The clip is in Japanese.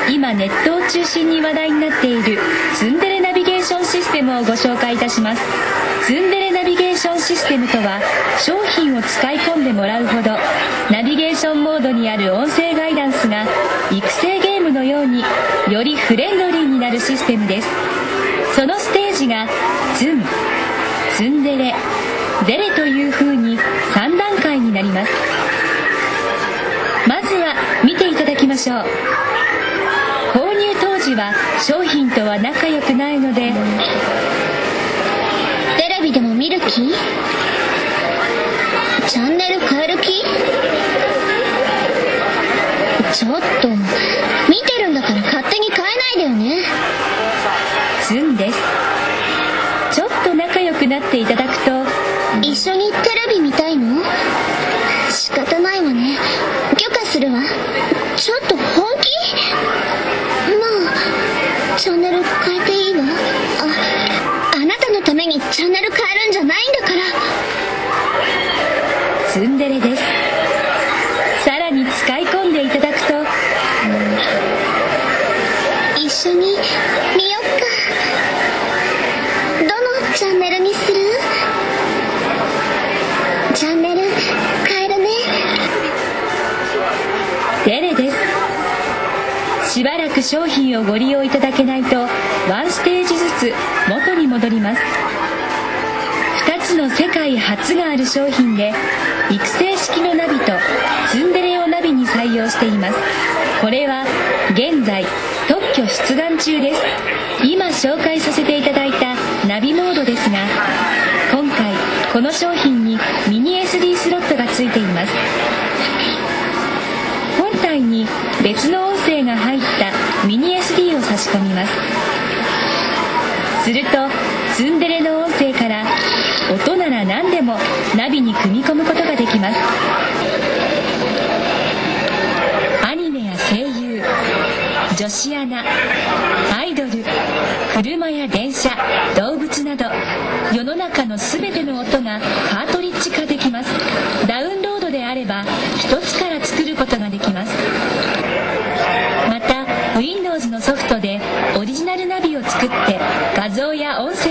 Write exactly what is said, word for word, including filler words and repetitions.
今ネットを中心に話題になっているツンデレナビゲーションシステムをご紹介いたします。ツンデレナビゲーションシステムとは、商品を使い込んでもらうほどナビゲーションモードにある音声ガイダンスが育成ゲームのようによりフレンドリーになるシステムです。そのステージがツン、ツンデレ、デレという風にさん段階になります。まずは見ていただきましょう。購入当時は商品とは仲良くないので、 テレビでも見る気？チャンネル変える気？ちょっと見てるんだから勝手に変えないでよね。 ツンです。ちょっと仲良くなっていただくと、 一緒にテレビ見たいの？仕方ないわね。許可するわ。ちょっと本気？まあチャンネル変えていいわ。あ、あなたのためにチャンネル変えるんじゃないんだから。 ツンデレです。さらに使い込んでいただくと、 一緒に見よっか。どのチャンネルにする？チャンネル変えるね。 デレです。しばらく商品をご利用いただけないと、ワンステージずつ元に戻ります。ふたつの世界初がある商品で、育成式のナビとツンデレをナビに採用しています。これは現在特許出願中です。今紹介させていただいたナビモードですが、今回この商品にミニ エスディー スロットがついています。本体に別の音声が入ったミニ エスディー を差し込みます。するとツンデレの音声から音なら何でもナビに組み込むことができます。アニメや声優、女子アナ、アイドル、車や電車、動物など世の中のすべての音がカートリッジ化できます。ダウンロードであれば一つから作ることができます。また Windows のソフトでオリジナルナビを作って画像や音声